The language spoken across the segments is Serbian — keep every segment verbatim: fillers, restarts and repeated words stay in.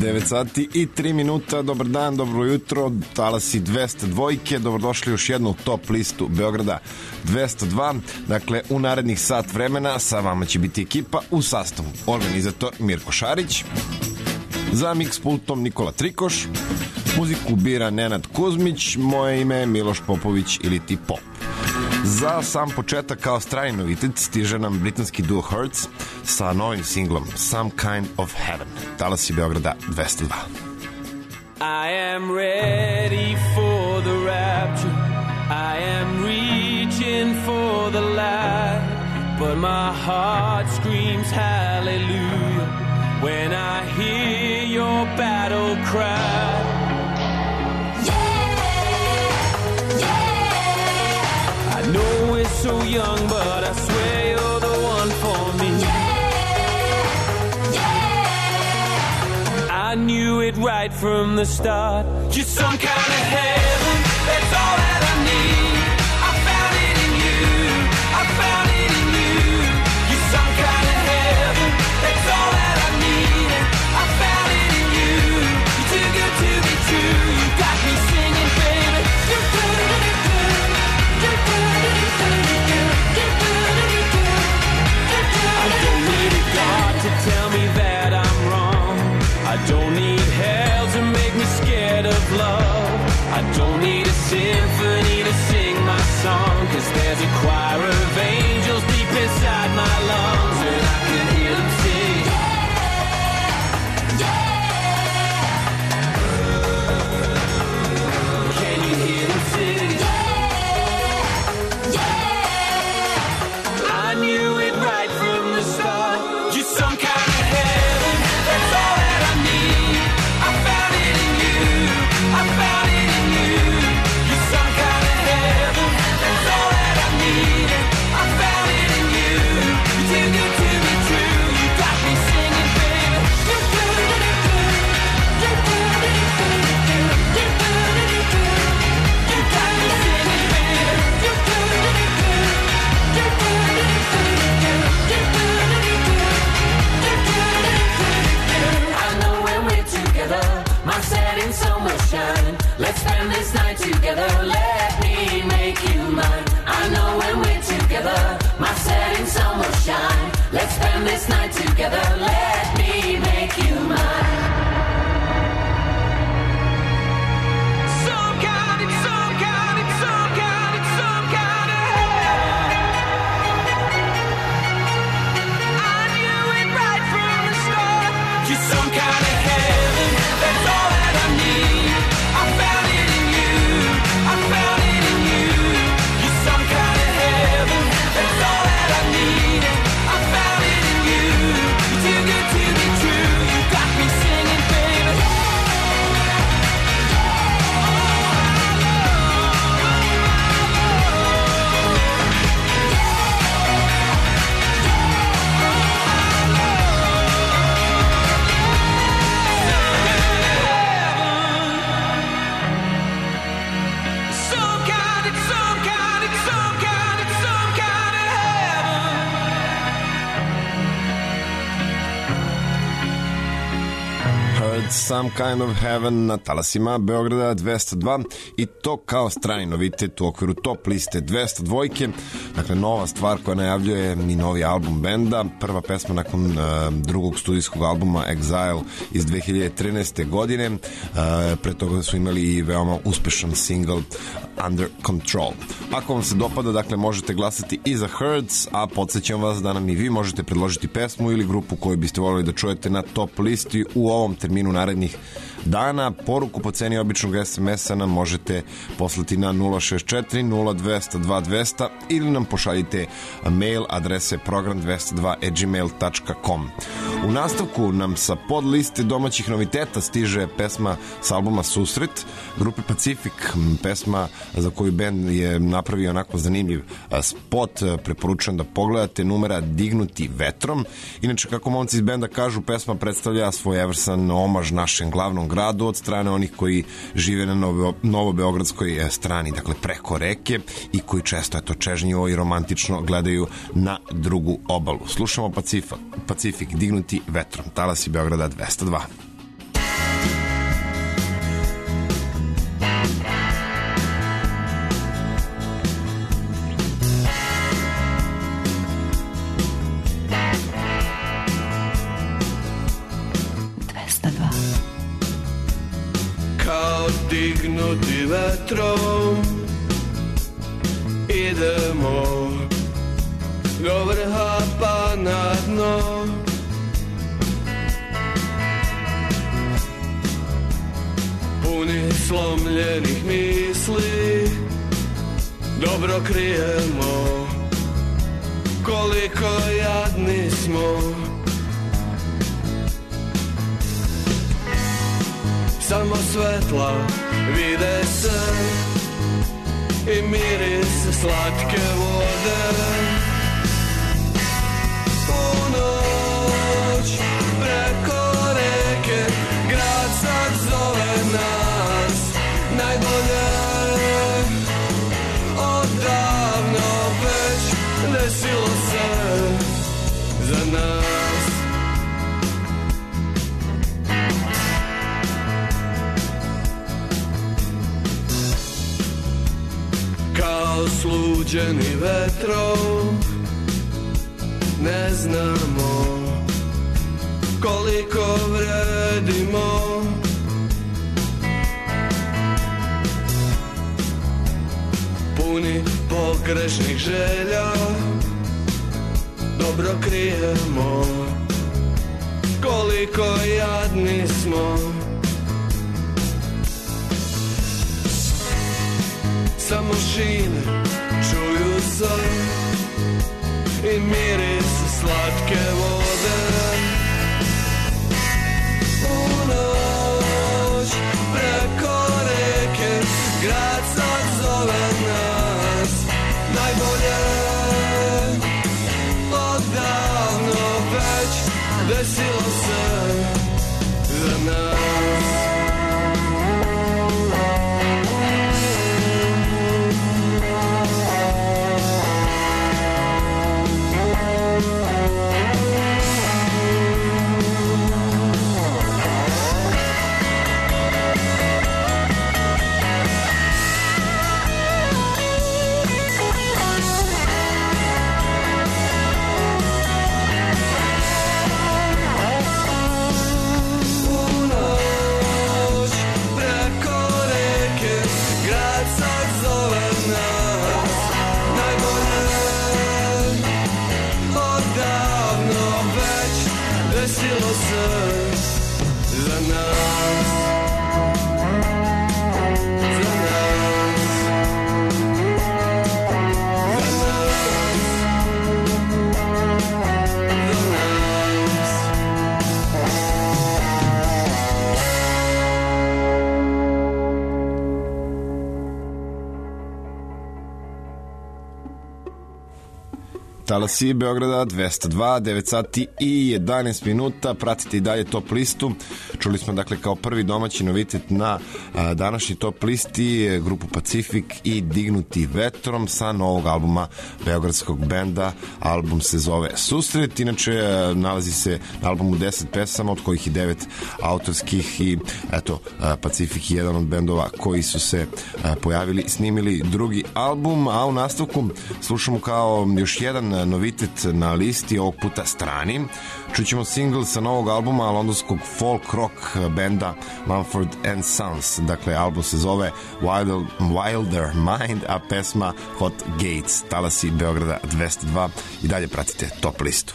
devet sati i tri minuta, dobar dan, dobro jutro, talasi dvesta dva, dobrodošli još jednu top listu Beograda dvesta dva, dakle u narednih sat vremena sa vama će biti ekipa u sastavu organizator Mirko Šarić, za mix pultom Nikola Trikoš, muziku bira Nenad Kuzmić, moje ime je Miloš Popović ili ti Pop. Za sam početak kao strani novitet stiže nam britanski duo Hurts sa novim singlom Some Kind of Heaven. Talasi Beograda dvesta dva. I am ready for the rapture, I am reaching for the light, but my heart screams hallelujah when I hear your battle cry. I know we're so young, but I swear you're the one for me. Yeah, yeah. I knew it right from the start. You're some kind of heaven, that's all that I need. I found it in you, I found it in you. You're some kind of heaven, that's all that I need. I found it in you, you're too good to be true. You got me singing, baby. You're good at it, good. You're good at it, good. I don't need a God to tell me that I'm wrong. I don't need hell to make me scared of love. I don't need a symphony to sing my song, 'cause there's a choir of angels deep inside my lungs, and I can hear them sing. Can you hear them sing? I knew it right from the start. You're some kind of heaven, that's all that I need. I found it in you, I found it in you. You're some kind of heaven, that's all that I need. I found it in you, you're too good to be true. You got me singing, baby. You're good at it, good. You're good at it, good. You're good at it, good. You got me singing, baby. You're good at it, good. You're good at it, good. You're good at it, good. You're good at it, good. I know when we're together, my setting sun will shine. Let's spend this night together, let me make you mine. I know when we're together, my setting sun will shine. Let's spend this night together, let me make you mine. Some kind, it's some kind, it's some kind, it's some kind of heaven. I knew it right from the start. You're some kind of heaven, that's all that I need. I found it in you, I found it in you. You're some kind of heaven, that's all that I need. I found it in you, you're too good to be true. You got me singing, baby. Some kind, it's some kind, it's some kind, it's some kind of heaven. Heard Some Kind of Heaven na talasima Beograda dvesta dva, i to kao strani novitet u okviru top liste dvesta dva. Dakle, nova stvar koja najavljuje i novi album benda, prva pesma nakon uh, drugog studijskog albuma Exile iz dve hiljade trinaeste. godine. Uh, pre toga su imali i veoma uspešan single Under Control. Ako vam se dopada, dakle, možete glasati i za Hertz, a podsjećam vas da nam i vi možete predložiti pesmu ili grupu koju biste voljeli da čujete na top listi u ovom terminu narednih dana. Poruku po ceni običnog es em es-a nam možete poslati na nula šest četiri nula dvesta dva dvesta ili nam pošaljite mail adrese program dvesta dva at gmail dot com. U nastavku nam sa podliste domaćih noviteta stiže pesma s albuma Susret grupe Pacific, pesma za koju band je napravio onako zanimljiv spot, preporučujem da pogledate, numera Dignuti vetrom. Inače, kako momci iz benda kažu, pesma predstavlja svojevrsan omaž našem glavnom gradu od strane onih koji žive na novo, novobeogradskoj strani, dakle preko reke, i koji često eto čežnjivo i romantično gledaju na drugu obalu. Slušamo Pacifik, Pacifik Dignuti vetrom, talasi Beograda dvesta dva. podignuti vetrom, idemo do vrha pa na dno. Puni slomljenih misli, dobro krijemo koliko jadni smo. Samo svetla vide se i miris slatke vode. U noć preko reke grad sad zove nas. Najbolje odavno već desilo se za nas. Kao sluđeni vetrom ne znamo koliko vredimo. Puni pogrešnih želja, dobro krijemo koliko jadni smo. Samo šine čuju se i miris slatke vode. U noć preko reke grad sad zove nas. Najbolje odavno već desilo se za nas. Talasi Beograda dvesta dva, devet sati i jedanaest minuta. Pratite i dalje top listu. Čuli smo dakle kao prvi domaći novitet na a, današnji top listi grupu Pacifik i Dignuti vetrom sa novog albuma beogradskog benda. Album se zove Susret. Inače nalazi se na albumu deset pesama, od kojih i devet autorskih i eto a, Pacifik je jedan od bendova koji su se a, pojavili, snimili drugi album, a u nastavku slušamo kao još jedan novitet na listi, ovog puta strani. Čućemo single sa novog albuma londonskog folk rock benda Mumford and Sons. Dakle, album se zove Wilder, Wilder Mind, a pesma Hot Gates. Talasi Beograda dvesta dva i dalje pratite top listu.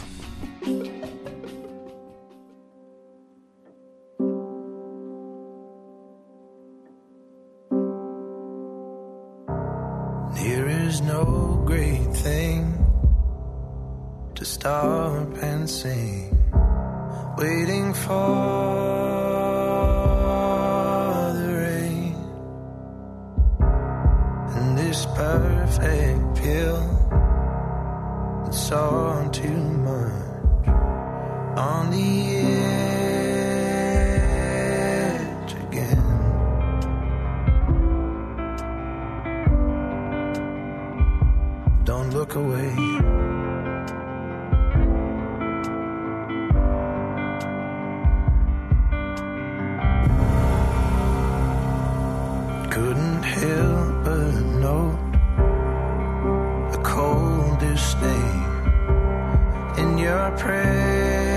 There is no great thing to stop and sing, waiting for the rain, and this perfect pill that's all too much on the edge again. Don't look away. Couldn't help but note the coldest name in your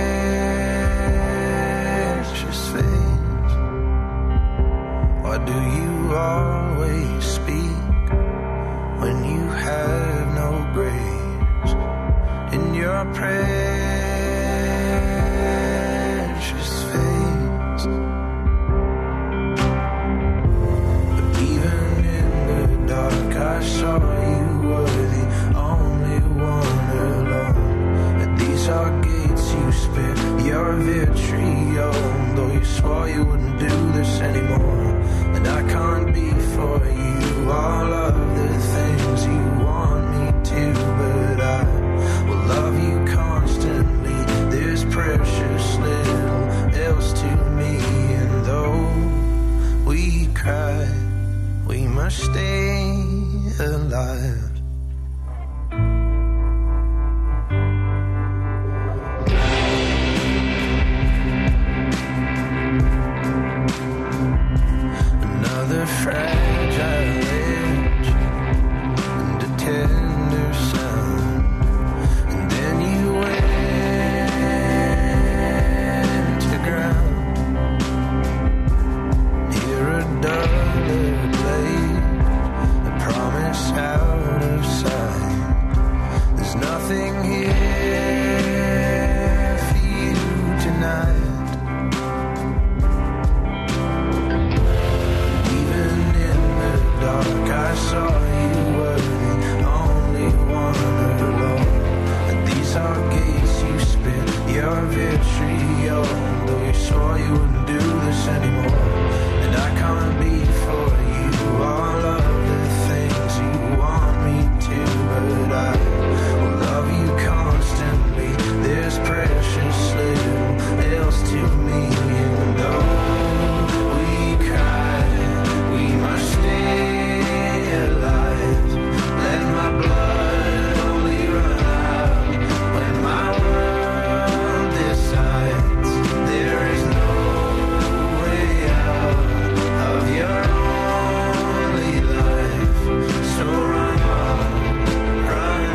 precious face. Why do anymore. And I can't be for you all of the things you want me to, but I will love you constantly. There's precious little else to me, and though we cry, we must stay alive. Another fragile edge and a tender sound, and then you went to ground. Hear a duller blade, a promise out of sight. There's nothing here for you tonight. Dark, I saw you were the only one alone. And these are gates you spit your vitriol, though you swore you wouldn't do this anymore. And I can't be for you all of the things you want me to, but I will love you constantly. There's precious little else to me, and though we cry, we must stay alive. Let my blood only run out when my world decides there is no way out of your only life. So run on, run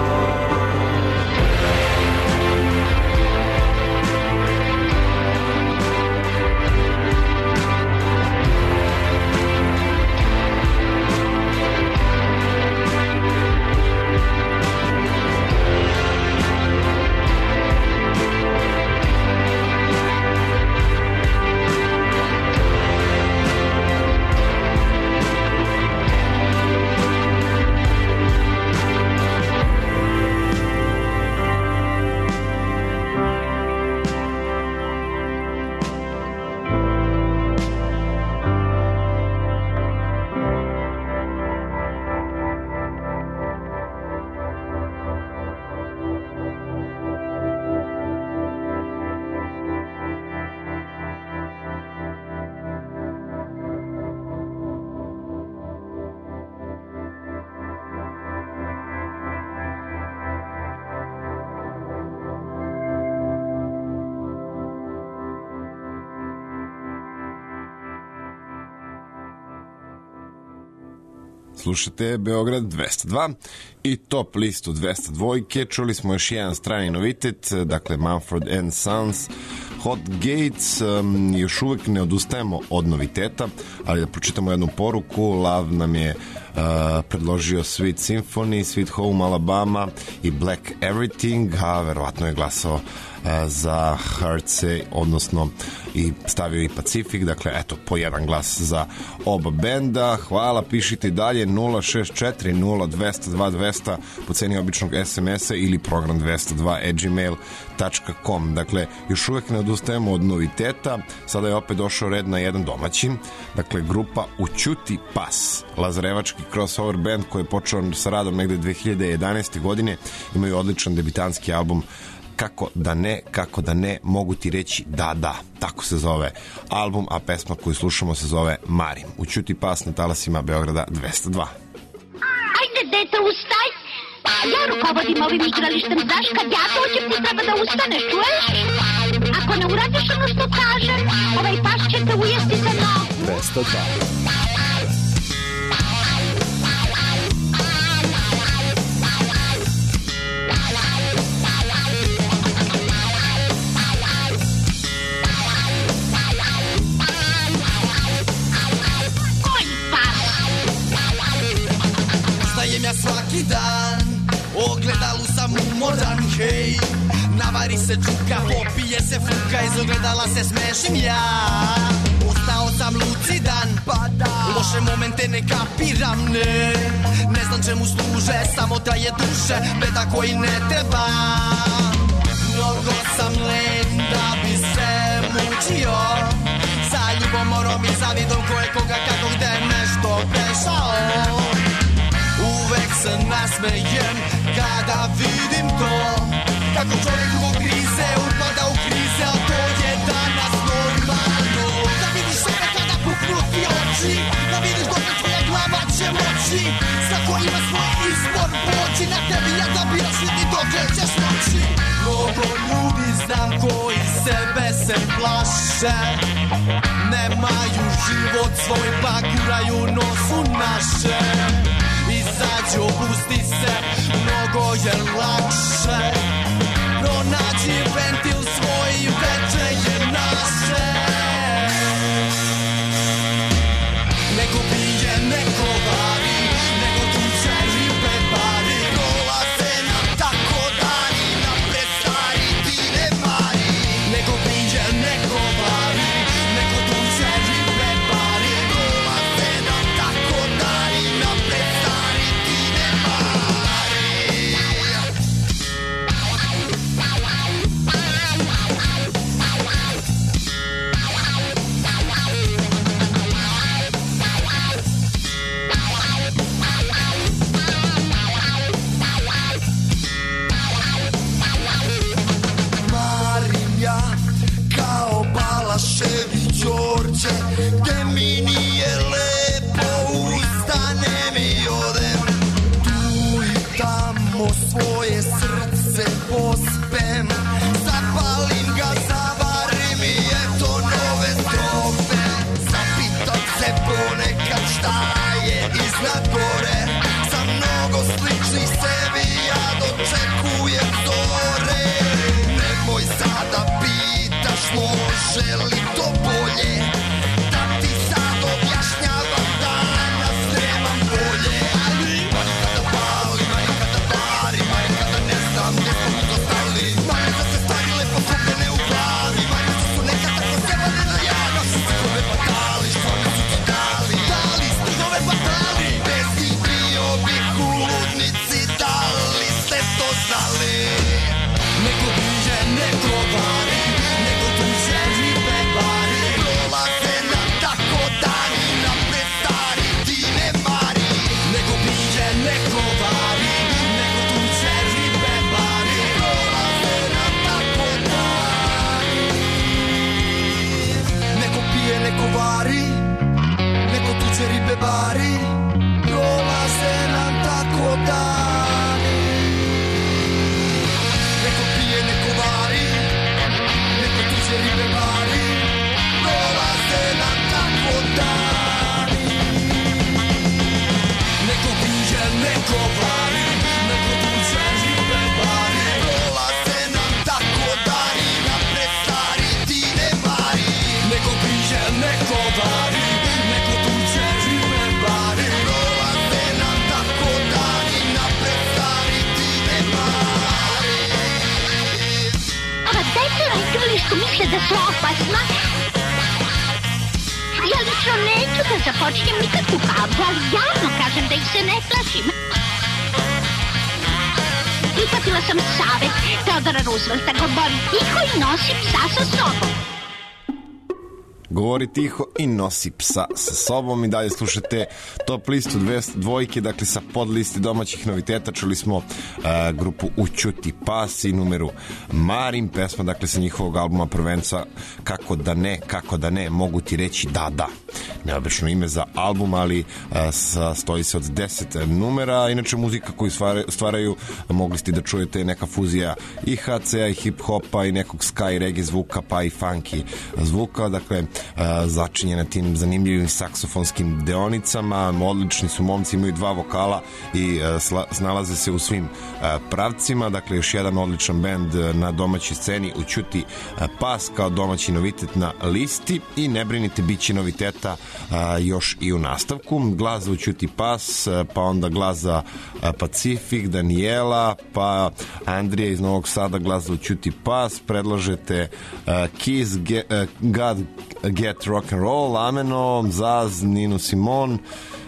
Slušate Beograd dvesta dva i top listu dvesta dva. Čuli smo još jedan strani novitet, dakle Mumford and Sons, Hot Gates. Um, još uvek ne odustajemo od noviteta, ali da pročitamo jednu poruku. Lav nam je uh, predložio Sweet Symphony, Sweet Home Alabama i Black Everything, a verovatno je glasao uh, za Heartse, odnosno i stavio i Pacific, dakle eto po jedan glas za oba benda. Hvala, pišite dalje nula šest četiri nula dvesta dva dvesta po ceni običnog es em es-a ili program dvesta dva at gmail dot com. Dakle, još uvek ne odustajemo od noviteta. Sada je opet došao red na jedan domaći, dakle grupa Ućuti pas, lazarevački crossover band koji je počeo sa radom negde dve hiljade jedanaeste. godine. Imaju odličan debitanski album Kako da ne, kako da ne, mogu ti reći da, da. Tako se zove album, a pesma koju slušamo se zove Mari. Ućuti pas na talasima Beograda dvesta dva. Ajde, dete, ustaj! Ja rukovodim ovim igralištem, znaš, kad ja dođem ti treba da ustaneš, čuješ? Ako ne uradiš ono što kažem, ovaj pas će te ujesti za nogu. dvesta dva. Svaki dan ogledalu sam umoran, hej. Navari se čuka, popije se fuka, iz ogledala se smešim ja. Ostao sam lucidan, pa da loše momente ne kapiram, ne. Ne znam čemu služe, samo traje duše, beda koji ne treba. Mnogo sam len da bi se mučio, sa ljubomoro ponorom i zavidom koje koga kako gde nešto prešao. Uvek se nasmejem kada vidim to, kako čovjek zbog krize upada u krize, a to je danas normalno. Da vidiš sebe kada puknu ti oči, da vidiš dok tvoja glava će moći. Svako ima svoj izbor, poći na tebi ja da biraš vidi dokle ćeš moći. Mnogo ljudi znam koji sebe se plaše, nemaju život svoj pa guraju nos u naše. Izađi, opusti se, mnogo je lakše, pronađi ventil svoj i veče je naše. Neko pije, neko vari, neko tuče ribe bari. Dolaze nam tako dani, napred stari ti ne mari. Neko pije, neko vari, neko tuče ribe bari. Dolaze nam tako dani, napred stari ti ne mari. Marim ja kao Balaševi Đorđe, gde mi nije lepo, ustanem i odem. Tu i tamo svoje srce pospem, zapalim ga, zavarim i eto nove strofe. Zapitam se ponekad šta je iznad gore, sa mnogo sličnih sebi ja dočekujem zore. Nemoj sada pitaš može li to bolje, da ti sad objašnjavam danas nemam bolje. Mani kada pali, mani kada vari, mani kada ne znam gde smo mi to stali. Mani da se stvari lepo skupljene u glavi, mani da su nekad tako sjebane na jana. Stihove batali, što mi su ti dali, dali stihove batali. Bez njih bio bih u ludnici, da li ste to znali? Neko bliže, neko vari, neko tuže ribe bari. Prolaze nam tako dani, napred stari ti ne mari. Neko bliže, neko vari, neko tuže ribe bari. Prolaze nam tako dani. Neko pije, neko vari, neko tuže ribe bari. Prolaze nam tako dani. Neko pije, neko vari, neko tuče ribe bari. Prolaze nam tako dani. Neko pije, neko vari, neko tuče ribe bari. Prolaze nam tako dani, napred stari ti ne mari. Neko pije, neko vari, neko tuče ribe bari. Prolaze nam tako dani, napred stari ti ne mari. Ova deca na igralištu misle da su opasna. Ja lično neću da započinjem nikakvu kalbu, ali javno kažem da ih se ne plašim. Prihvatila sam savjet Teodora Roosevelta, govori tiho i nosi psa sa sobom. Govori tiho i nosi psa sa sobom. I dalje slušate Top listu dvesta dvojke, dakle sa podlisti domaćih noviteta čuli smo uh, grupu Ućuti pas i numeru Marim, pesma dakle sa njihovog albuma prvenca Kako da ne, kako da ne, mogu ti reći da, da. Neobično ime za album, ali uh, sastoji se od deset numera. Inače muzika koju stvaraju, stvaraju mogli ste da čujete neka fuzija i ha ce a i hip-hopa i nekog ska i reggae zvuka pa i funky zvuka, dakle začinjena tim zanimljivim saksofonskim deonicama. Odlični su momci, imaju dva vokala i snalaze se u svim pravcima. Dakle, još jedan odličan bend na domaćoj sceni, Ućuti pas kao domaći novitet na listi i ne brinite, bit će noviteta još i u nastavku. Glas za Ućuti pas, pa onda glas za Pacifik, Daniela, pa Andrija iz Novog Sada, glas za Ućuti pas, predlažete Kiss, God Get Rock and Roll, Ameno, Zaz, Ninu Simon,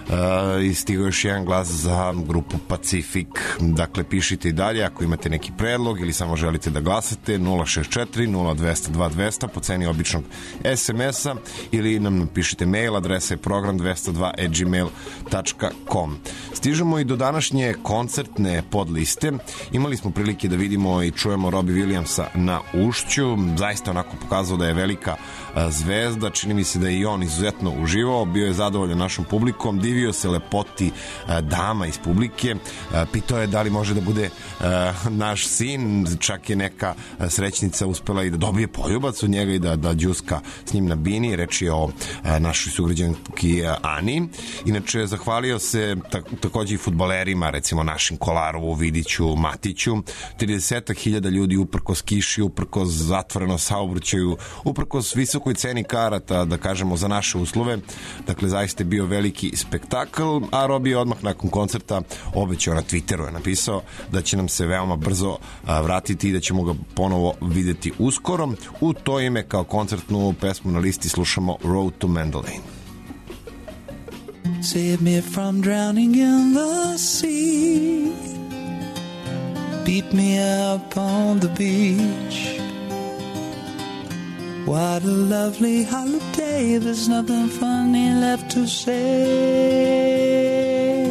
Uh, i stigao još jedan glas za grupu Pacific. Dakle, pišite i dalje ako imate neki predlog ili samo želite da glasate nula šest četiri nula dva zero dva dva zero po ceni običnog es em es-a ili nam napišite mail, adresa je program dvesta dva at gmail dot com. Stižemo i do današnje koncertne podliste. Imali smo prilike da vidimo i čujemo Robbie Williamsa na Ušću. Zaista onako pokazao da je velika zvezda. Čini mi se da je i on izuzetno uživao. Bio je zadovoljan našom publikom. Divio se lepoti dama iz publike. Pitao je da li može da bude naš sin. Čak je neka srećnica uspela i da dobije poljubac od njega i da, da džuska s njim na bini. Reč je o našoj sugrađanki Ani. Inače, zahvalio se takođe i fudbalerima, recimo našim Kolarovu, Vidiću, Matiću. trideset hiljada ljudi uprkos kiši, uprkos zatvoreno saobraćaju, uprkos visokoj ceni karata, da kažemo, za naše uslove. Dakle, zaista je bio veliki spektakl, a Robi je odmah nakon koncerta obećao, na Twitteru je napisao da će nam se veoma brzo vratiti i da ćemo ga ponovo videti uskoro. U to ime kao koncertnu pesmu na listi slušamo Road to Mandalay. Save me from drowning in the sea. Beat me up on the beach. What a lovely holiday. There's nothing funny left to say.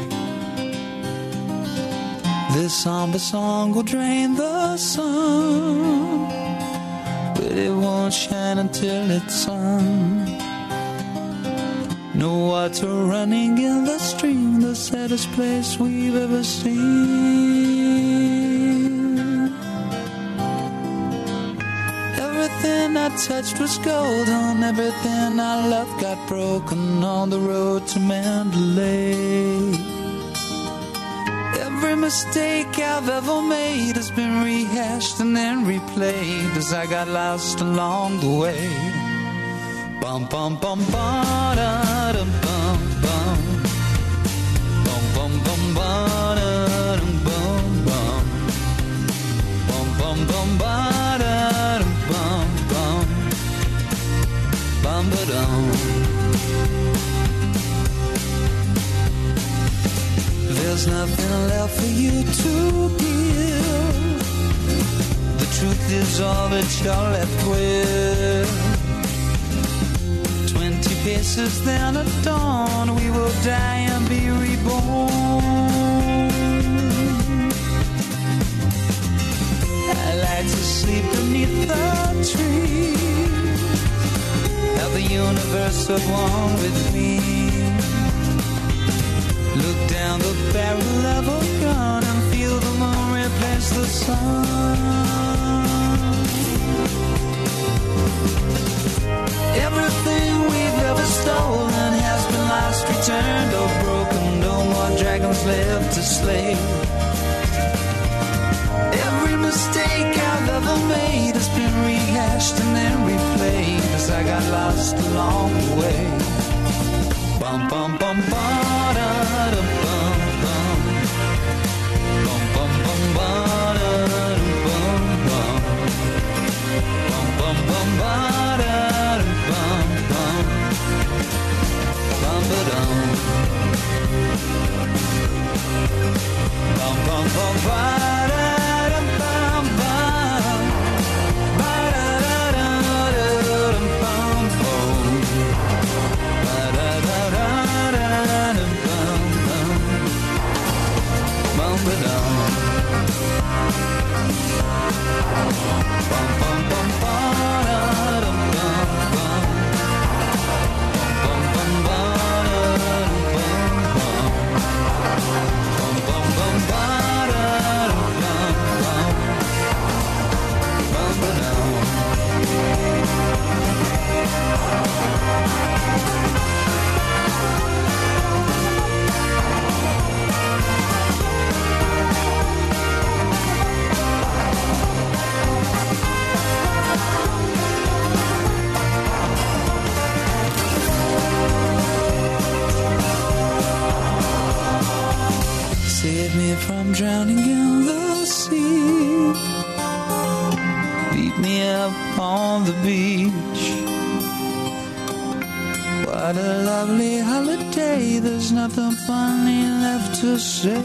This somber song will drain the sun, but it won't shine until it's sung. No water running in the stream, the saddest place we've ever seen. Everything I touched was golden, everything I loved got broken on the road to Mandalay. Every mistake I've ever made has been rehashed and then replayed as I got lost along the way. Bum bum bum ba da dum bum bum bum bum bum ba da dum bum bum bum bum bum ba da dum bum bum bum ba dum. There's nothing left for you to give. The truth is all that you're left with. Twenty paces then at dawn, we will die and be reborn. I like to sleep beneath the trees, have the universe at one with me. Look down the barrel of a gun and feel the moon replace the sun. Everything we've ever stolen has been lost, returned, or broken. No more dragons left to slay. Every mistake I've ever made has been rehashed and then replayed as I got lost along the way. Bum bum bum ba da dum bum bum bum bum bum ba da dum bum bum bum bum bum ba da dum bum bum bum ba dum bum bum bum ba da dum bum bum ba da da da dum bum bum ba da da da dum bum bum bum ba dum bum bum bum ba da dum bum bum bum bum ba da dum bum bum bum bum bum ba da dum bum bum bum ba dum. Save me from drowning in the sea. Beat me up on the beach. What What a lovely holiday, there's nothing funny left to say.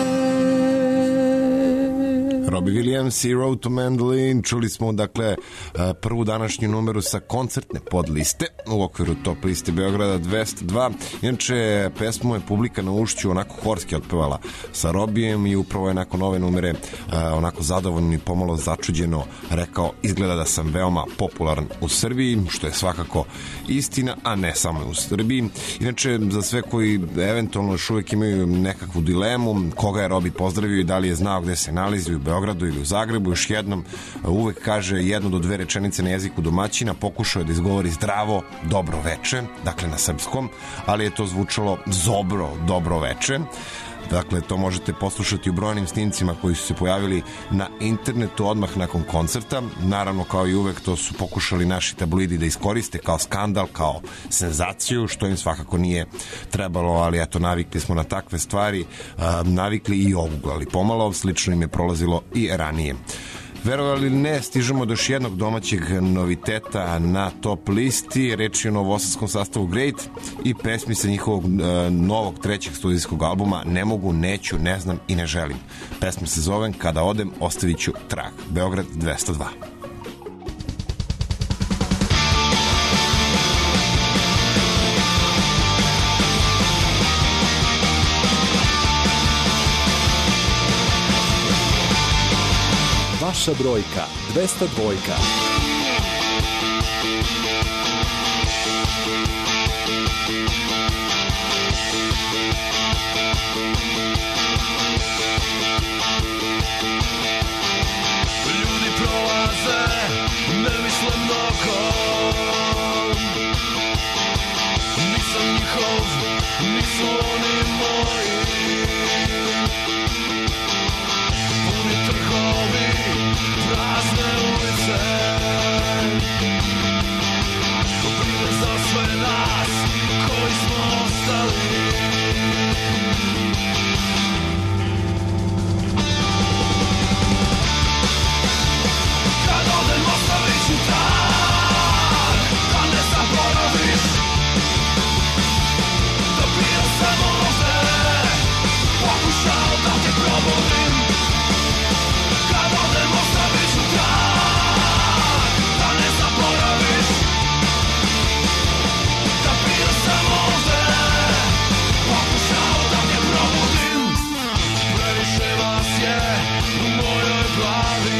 Robbie Williams i Road to Mandolin. Čuli smo dakle prvu današnju numeru sa koncertne podliste u okviru top liste Beograda dvesta dva. Inače pesmu je publika na ušću onako horski otpevala sa Robijem i upravo je nakon ove numere onako zadovoljno i pomalo začuđeno rekao: izgleda da sam veoma popularan u Srbiji, što je svakako istina, a ne samo u Srbiji. Inače, za sve koji eventualno još uvijek imaju nekakvu dilemu koga je Robi pozdravio i da li je znao gde se nalazi u Beogradu ili u Zagrebu, još jednom uvek kaže jedno do dve rečenice na jeziku domaćina, pokušao je da izgovori zdravo, dobro veče, dakle na srpskom, ali je to zvučalo zobro, dobro veče. Dakle, to možete poslušati u brojnim snimcima koji su se pojavili na internetu odmah nakon koncerta. Naravno, kao i uvek, to su pokušali naši tabloidi da iskoriste kao skandal, kao senzaciju, što im svakako nije trebalo, ali eto, navikli smo na takve stvari, navikli i oguglali pomalo, slično im je prolazilo i ranije. Verovali ili ne, stižemo do još jednog domaćeg noviteta na top listi. Reč je o novosadskom sastavu Great i pesmi sa njihovog e, novog trećeg studijskog albuma Ne mogu, neću, ne znam i ne želim. Pesma se zove Kada odem, ostavit ću trag. Beograd dvesta dva. Vaša brojka dvesta dva. Ljudi prolaze, ne misle mnogo. Nisam njihov, nisu oni moji. Puni trgovi, prazne ulice. Brine za sve nas koji smo ostali. Kad odem ostavit ću trag, da ne zaboraviš da bio sam ovde, pokušao da te probudim. Kad odem ostavit ću trag, da ne zaboraviš da bio sam ovde, pokušao da te probudim. Previše vas je u mojoj glavi,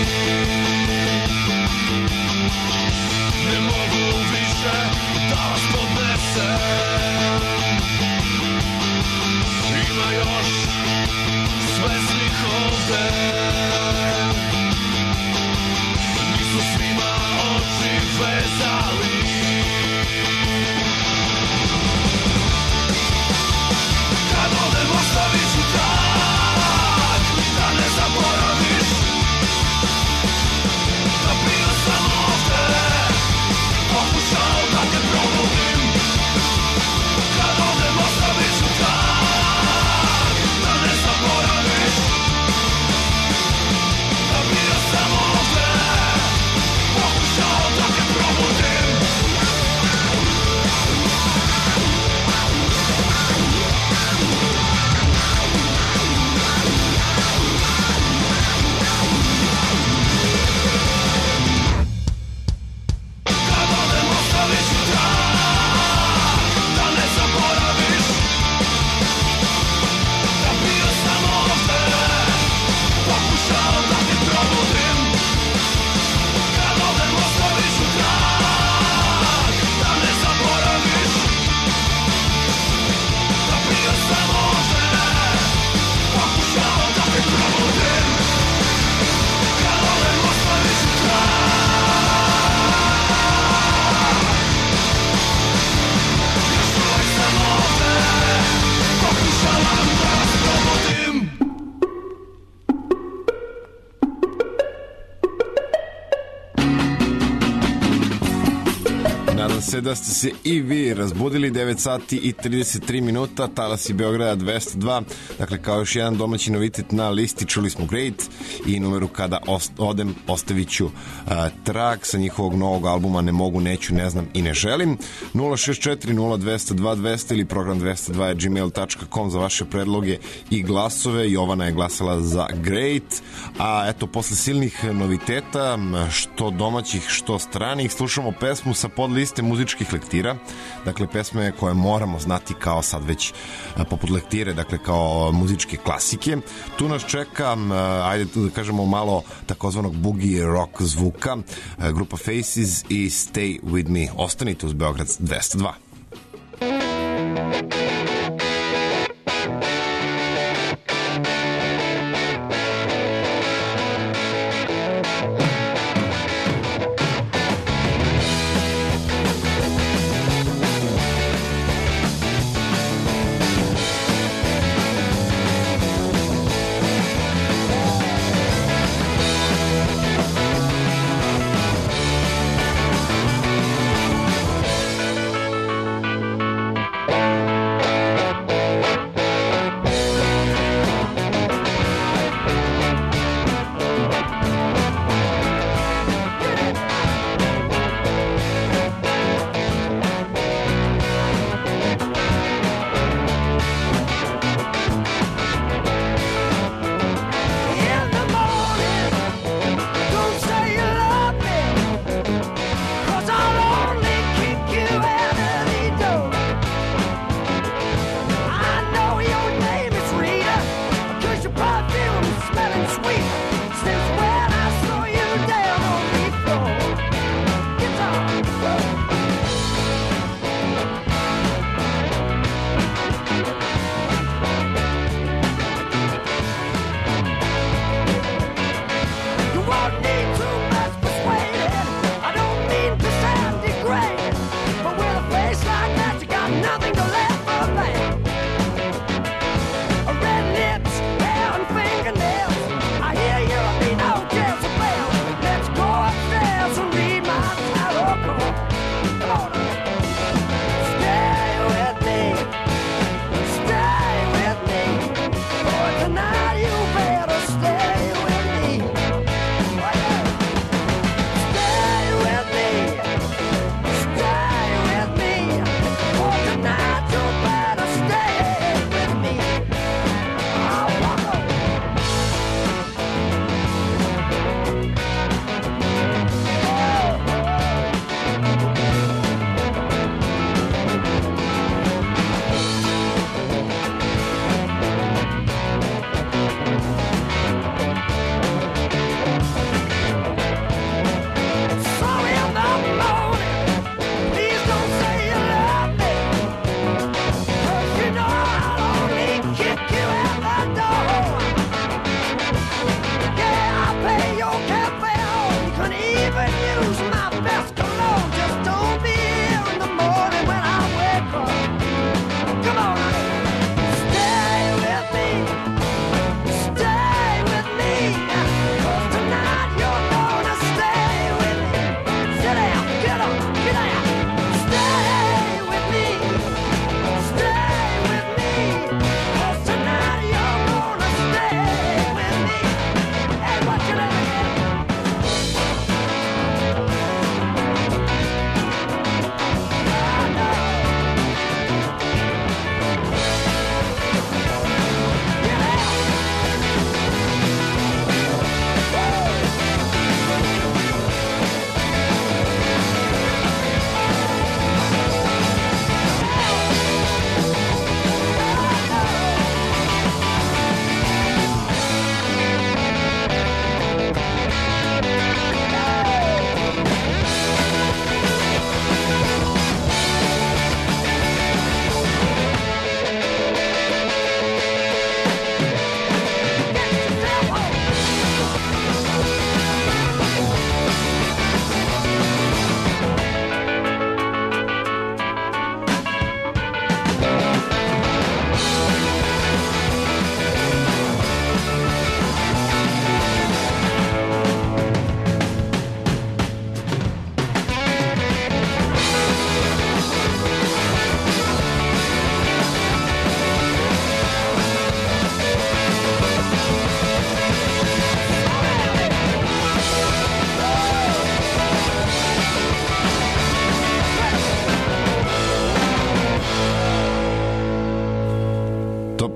ne mogu više da vas podnesem. Ima još svesnih ovde, nisu svima oči vezali. Kad odem ostavit ću trag, da ne zaboraviš da bio sam ovde, pokušao da te probudim. se da ste se i vi razbudili. Devet sati i trideset tri minuta, talasi Beograda dvesta dva. Dakle, kao još jedan domaći novitet na listi, čuli smo Great i numeru Kada odem ostavit ću uh, track sa njihovog novog albuma Ne mogu, neću, ne znam i ne želim. Nula šest četiri nula dvesta dva dvesta ili program dvesta dva gmail tačka com za vaše predloge i glasove. Jovana je glasala za Great. A eto, posle silnih noviteta, što domaćih, što stranih, slušamo pesmu sa podliste muzičkih lektira. Dakle, pesme koje moramo znati kao sad već poput lektire, dakle kao muzičke klasike. Tu nas čeka, ajde da kažemo, malo takozvanog boogie rock zvuka, grupa Faces i Stay With Me. Ostanite uz Beograd dvesta dva.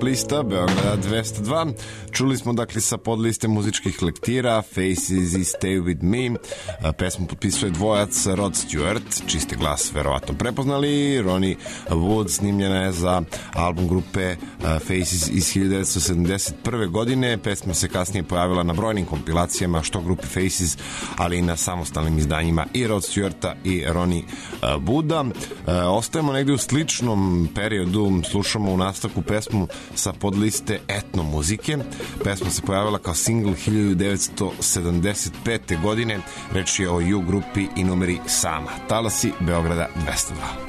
lista Beograda dvesta dva. Čuli smo dakle sa podliste muzičkih lektira Faces i Stay With Me. Pesmu potpisuje dvojac Rod Stewart, čisti glas verovatno prepoznali. Ronnie Wood snimljena je za album grupe Faces iz hiljadu devetsto sedamdeset prve. godine. Pesma se kasnije pojavila na brojnim kompilacijama što grupe Faces, ali i na samostalnim izdanjima i Rod Stewarta i Ronnie Wooda. Ostajemo negdje u sličnom periodu, slušamo u nastavku pesmu sa podliste etno muzike. Pesma se pojavila kao singl hiljadu devetsto sedamdeset pete. godine. Reč je o U grupi i numeri Sama. Talasi Beograda dvesta dva.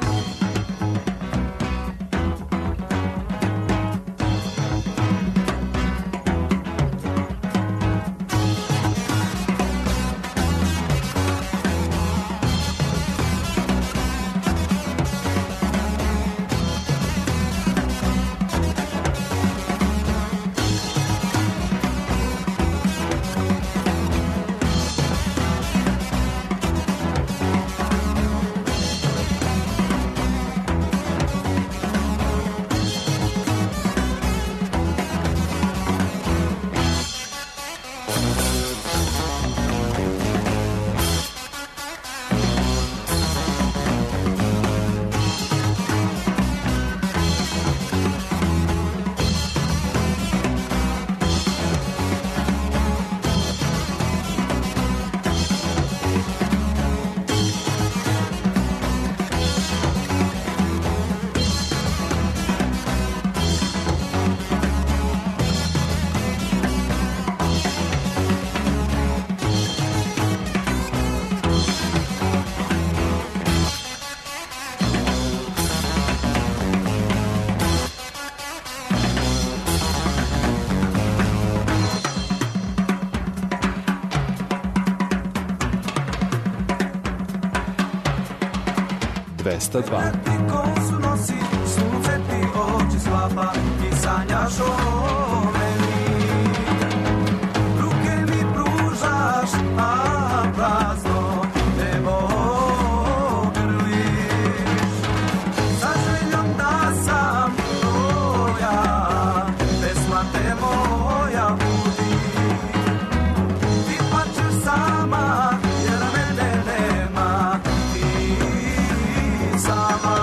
dvesta dva. Kosu nosi, sunce ti oči slapa i sanjaš o meni. Ruke mi pružaš, a prazno nebo grliš. Sa željom da sam tvoja, pesma te moja budi. Ti plačeš sama, jer mene nema, ti sama.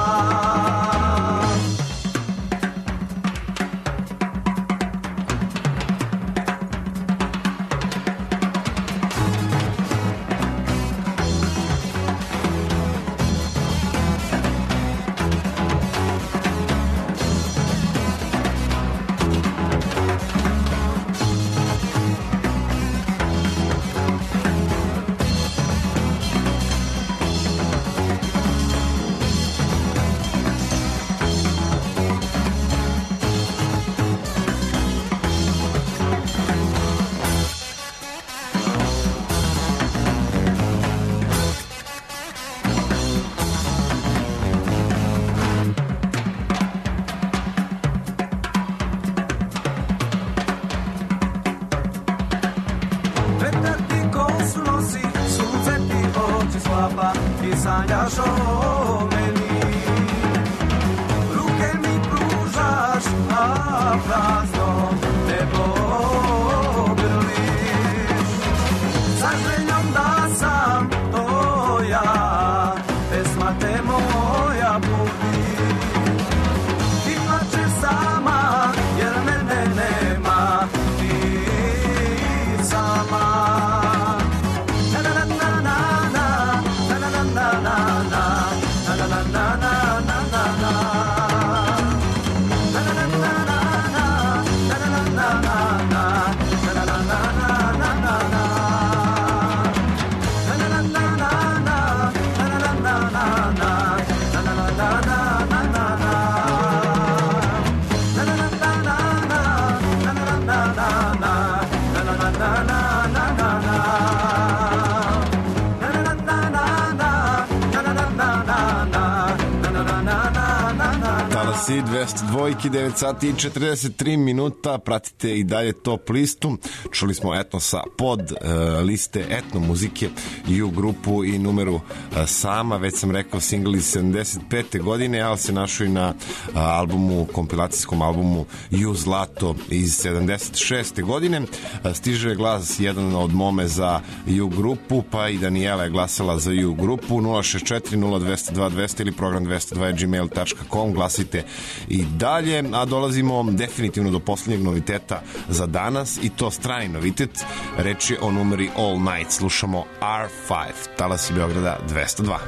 Vetar ti kosu nosi, sunce ti oči slapa i sanjaš o meni. Ruke mi pružaš, a prazno nebo grliš. Sa željom da sam tvoja, pesma te moja budi. Ti plačeš sama, jer mene nema, ti sama. Na na na na na na na na na na na na na na na na na na. Talasi dvesta dva, devet sati i četrdeset tri minuta, pratite i dalje top listu. Čuli smo Etnosa pod uh, liste etno muzike i u grupu i numeru uh, Sama, već sam rekao singl iz sedamdeset pete godine, ali se našao i na uh, albumu, kompilacijskom albumu Ju Zlato iz sedamdeset šeste godine. Uh, stiže glas jedan od mome za Ju grupu, pa i Danijela je glasala za Ju grupu. Nula šest četiri nula dvesta dva dvesta ili program dvesta dva gmail tačka com, glasite i dalje, a dolazimo definitivno do posljednjeg noviteta za danas i to strani novitet, reč je o numeri All Night. Slušamo R pet, Talasi Beograda dvesta dva.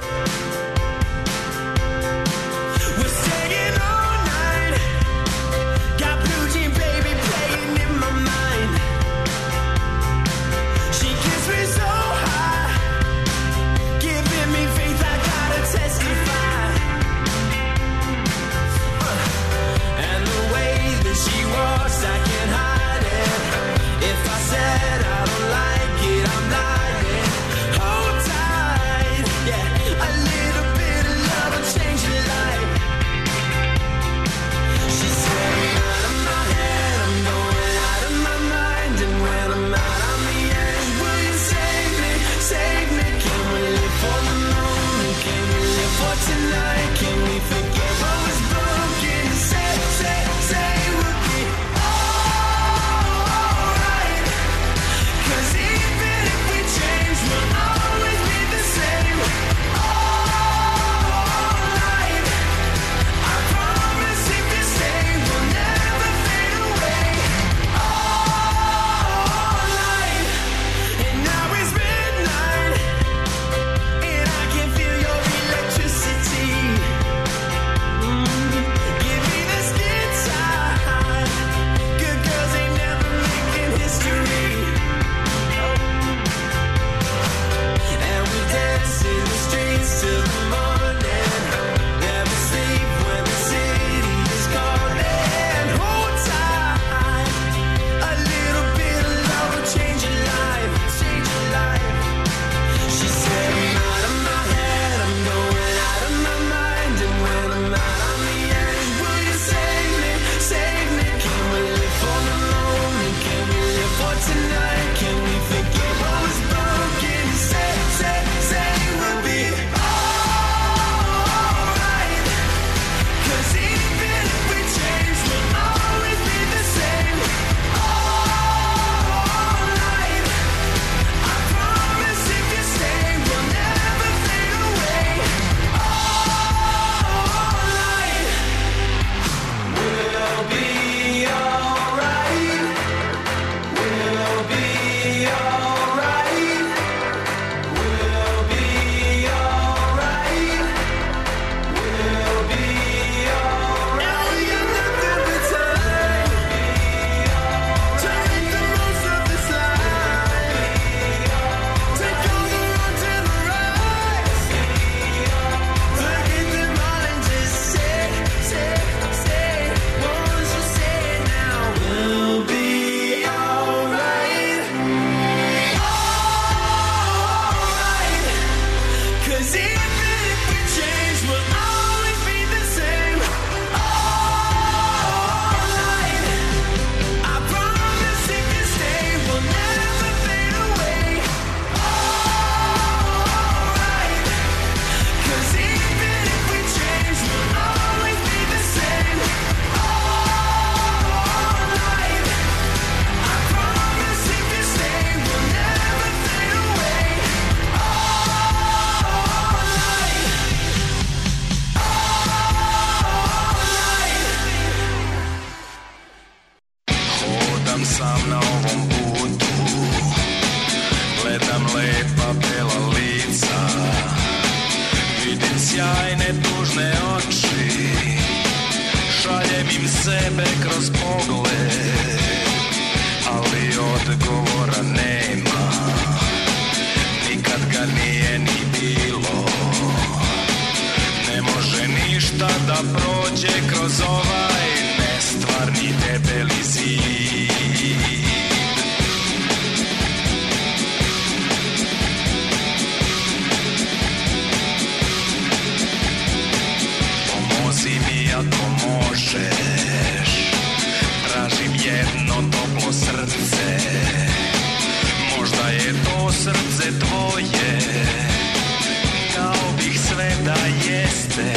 Pomozi mi ako možeš, tražim jedno toplo srce, možda je to srce tvoje, kao bih sve da jeste,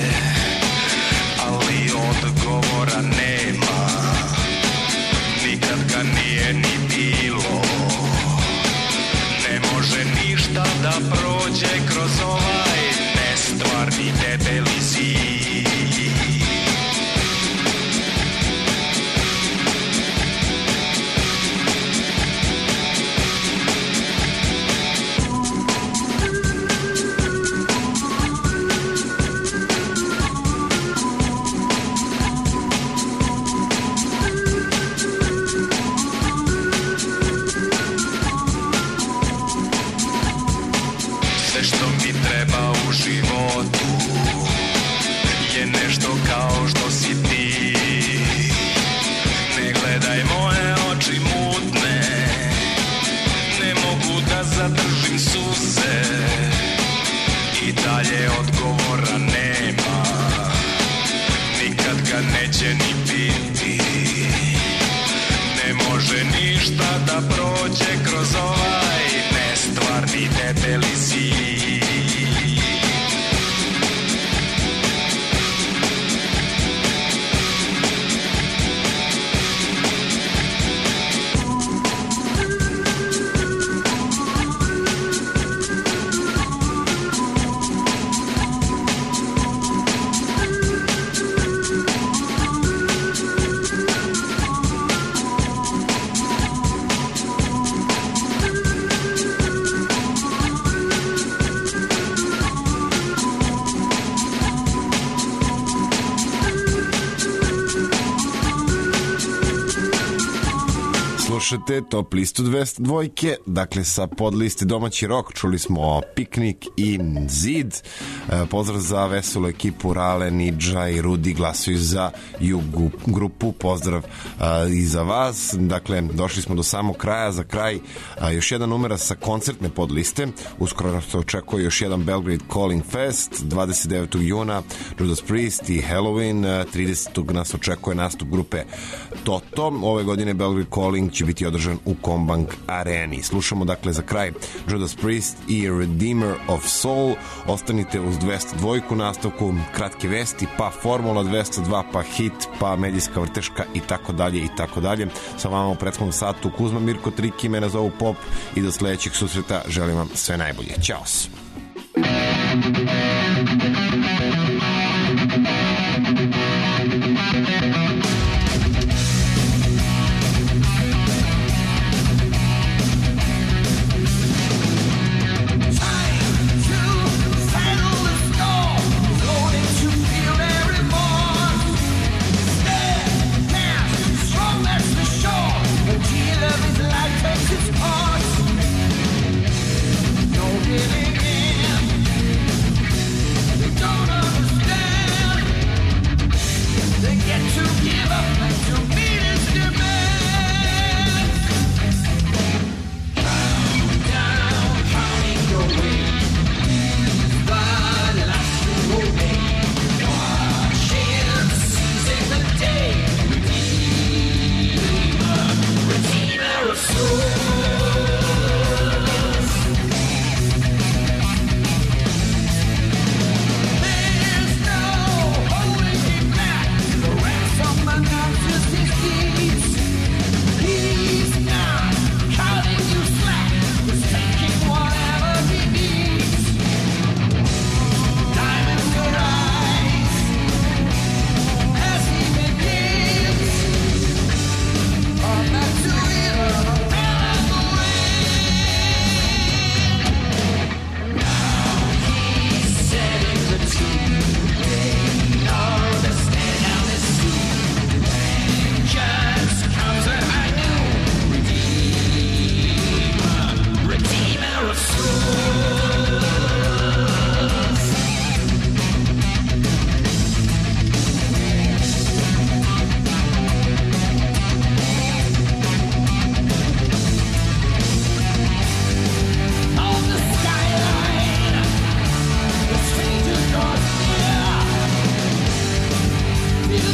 ali odgovora nema, nikad ga nije ni bilo. Ne može ništa da prođe kroz ovaj nestvarni debeli zid. Sve što mi treba u životu je nešto kao što si ti. Ne gledaj moje oči mutne, ne mogu da zadržim suze, i dalje odgovora nema, nikad ga neće ni biti. Ne može ništa da prođe kroz ovaj nestvarni debeli zid. Slušate Top listu dvesta dva, dakle sa podliste domaći rok čuli smo Piknik i Zid. E, pozdrav za veselu ekipu Rale, Nidža i Rudi, glasuju za Jugu grupu, pozdrav a, i za vas. Dakle, došli smo do samog kraja, za kraj a, još jedna numera sa koncertne podliste, uskoro nas očekuje još jedan Belgrade Calling Fest, dvadeset devetog juna Judas Priest i Halloween, tridesetog nas očekuje nastup grupe Toto. Ove godine Belgrade Calling će biti održan u Combank areni. Slušamo dakle za kraj Judas Priest i Redeemer of Soul. Ostanite uz dvesta dva, nastavku kratke vesti, pa Formula dvesta dva, pa hit, pa medijska vrteška i tako dalje i tako dalje. Sa vama u prethodnom satu Kuzma, Mirko, Triki, mene zovu Pop, i do sledećeg susreta želim vam sve najbolje. Ćao! Living in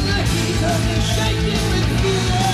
the heat of me shaking with fear.